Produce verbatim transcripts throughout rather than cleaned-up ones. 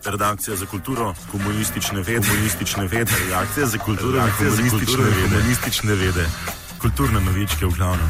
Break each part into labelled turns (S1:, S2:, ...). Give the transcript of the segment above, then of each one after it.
S1: redakcija za kulturo, komunistične vede, komunistične vede, redakcija za kulturo, komunistične vede, komunistične vede, kulturne novičke v glavnem.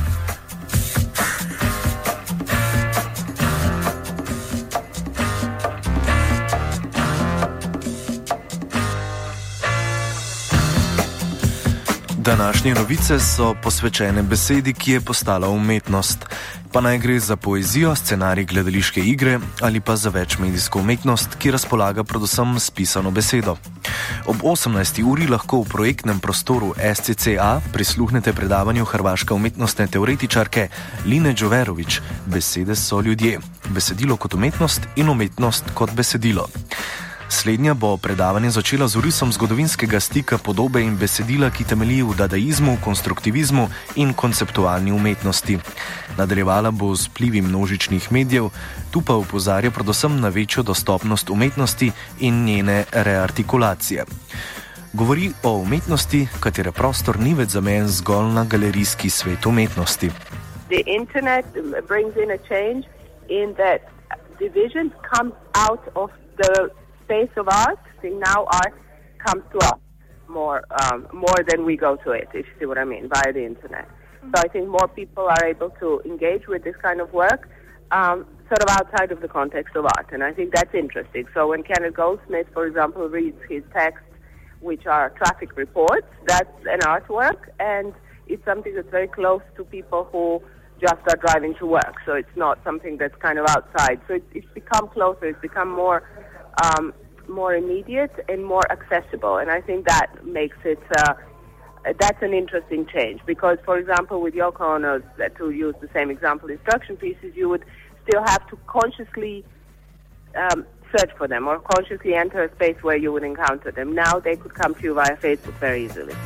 S2: Današnje novice so posvečene besedi, ki je postala umetnost. Pa naj gre za poezijo, scenarij gledališke igre ali pa za večmedijsko umetnost, ki razpolaga predvsem s pisano besedo. Ob osemnajsti uri lahko v projektnem prostoru S C C A prisluhnete predavanju hrvaške umetnostne teoretičarke Line Đoverović. Besede so ljudje, besedilo kot umetnost in umetnost kot besedilo. Slednja bo predavanje začela z orisom zgodovinskega stika podobe in besedila, ki temelji v dadaizmu, konstruktivizmu in konceptualni umetnosti. Nadaljevala bo z vplivi množičnih medijev, tu pa opozarja predvsem na večjo dostopnost umetnosti in njene reartikulacije. Govori o umetnosti, katere prostor ni več zamejen zgolj na galerijski svet umetnosti.
S3: The internet brings in a change in that division comes out of the space of art. I think now art comes to us more um, more than we go to it, if you see what I mean, via the internet. Mm-hmm. So I think more people are able to engage with this kind of work um, sort of outside of the context of art, and I think that's interesting. So when Kenneth Goldsmith, for example, reads his texts, which are traffic reports, that's an artwork, and it's something that's very close to people who just are driving to work. So it's not something that's kind of outside. So it's, it's become closer, it's become more Um, more immediate and more accessible, and I think that makes it uh, that's an interesting change, because for example with Yoko Ono's, to use the same example, instruction pieces, you would still have to consciously um, search for them or consciously enter a space where you would encounter them. Now they could come to you via Facebook very easily.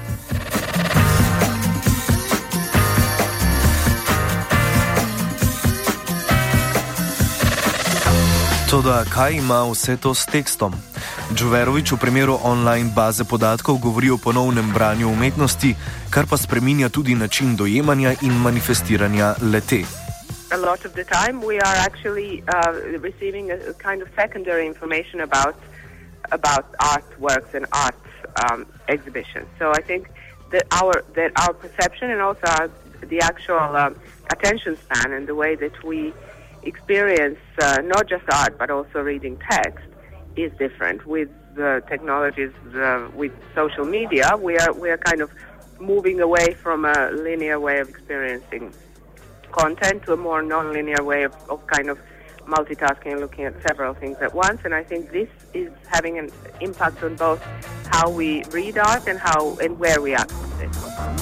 S2: Toda kaj ima vse to s tekstom? Đoverović v primeru online baze podatkov govori o ponovnem branju umetnosti, kar pa spreminja tudi način dojemanja in manifestiranja le-te.
S3: A lot of the time we are actually uh, receiving a, a kind of secondary information about about artworks and art um, exhibitions. So I think that our that our perception and also our, the actual um, attention span and the way that we experience uh, not just art but also reading text is different. With the technologies, uh, with social media, we are we are kind of moving away from a linear way of experiencing content to a more non-linear way of, of kind of multitasking and looking at several things at once. And I think this is having an impact on both how we read art and how and where we access it.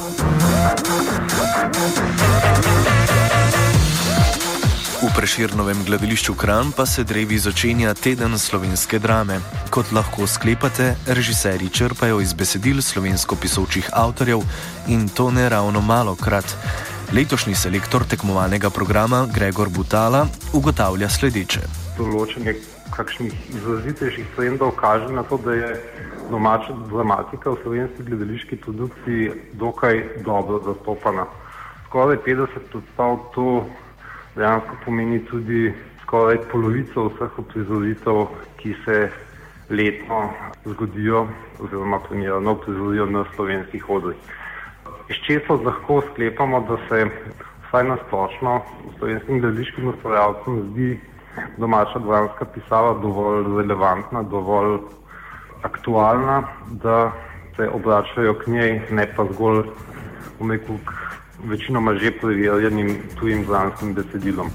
S2: V Prešernovem gledališču Kranj pa se drevi začenja teden slovenske drame. Kot lahko sklepate, režiserji črpajo iz besedil slovensko pisočih avtorjev in to ne ravno malokrat. Letošnji selektor tekmovalnega programa Gregor Butala ugotavlja sledeče.
S4: Določenje kakšnih izrazitejših trendov kaže na to, da je domača dramatika v slovenski gledališki produkciji dokaj dobro zastopana. Skoraj petdeset predstav to dejansko pomeni tudi skoraj polovico vseh uprizoritev, ki se letno zgodijo oziroma primerno uprizorijo na slovenskih odrih. Iz česa lahko sklepamo, da se vsaj na splošno slovenskim gledališkim ustvarjalcem zdi domača dramska pisava dovolj relevantna, dovolj aktualna, da se obračajo k njej, ne pa zgolj omejku k večinoma že preverjenim tujim dramskim besedilom.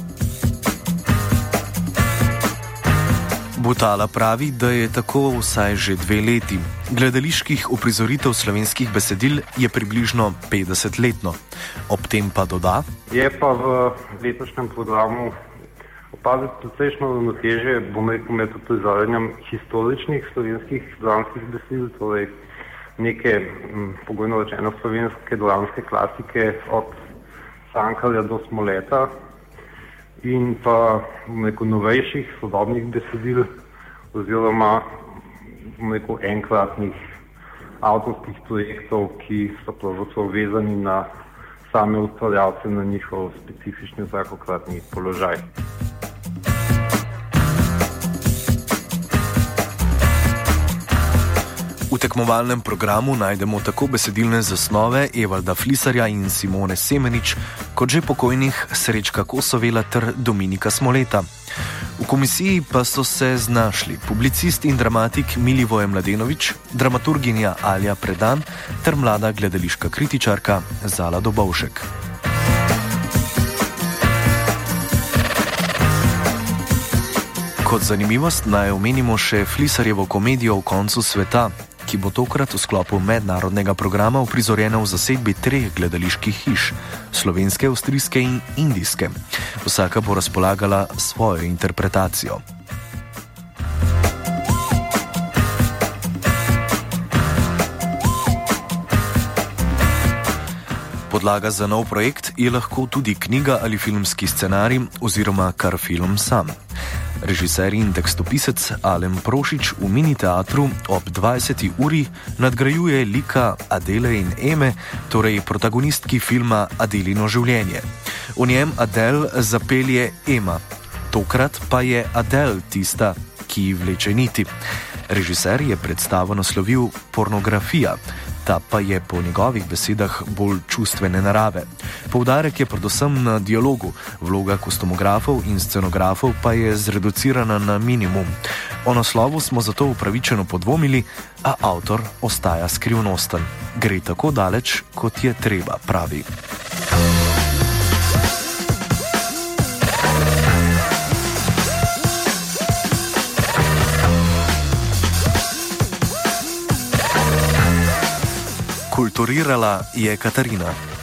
S2: Butala pravi, da je tako vsaj že dve leti. Gledaliških uprizoritev slovenskih besedil je približno petdeset letno. Ob tem pa doda:
S4: Je pa v letošnjem programu opaziti precejšnjo ravnotežje, bom rekel, med uprizarjanjem historičnih slovenskih dramskih besedil, torej neke, pogojno rečeno, slovenske dramske klasike od Cankarja do Smoleta, in pa neko novejših sodobnih besedil oziroma neko enkratnih avtorskih projektov, ki so pravzaprav vezani na same ustvarjalce, na njihov specifični vsakokratni položaj.
S2: tekmovalnem programu najdemo tako besedilne zasnove Evalda Flisarja in Simone Semenič, kot že pokojnih Srečka Kosovela ter Dominika Smoleta. V komisiji pa so se znašli publicist in dramatik Milivoje Mladenović, dramaturginja Alja Predan ter mlada gledališka kritičarka Zala Dobovšek. Kot zanimivost naj omenimo še Flisarjevo komedijo V koncu sveta, ki bo tokrat v sklopu mednarodnega programa uprizorjena v zasedbi treh gledaliških hiš, slovenske, avstrijske in indijske. Vsaka bo razpolagala svojo interpretacijo. Podlaga za nov projekt je lahko tudi knjiga ali filmski scenarij oziroma kar film sam. Režiser in tekstopisec Alen Prošić v mini teatru ob dvajseti uri nadgrajuje lika Adele in Eme, torej protagonistki filma Adelino življenje. V njem Adele zapelje Ema. Tokrat pa je Adele tista, ki vleče niti. Režiser je predstavo naslovil Pornografija. Ta pa je po njegovih besedah bolj čustvene narave. Poudarek je predvsem na dialogu, vloga kostumografov in scenografov pa je zreducirana na minimum. O naslovu smo zato upravičeno podvomili, a avtor ostaja skrivnosten. Gre tako daleč, kot je treba, pravi. Kulturirala je Katarina.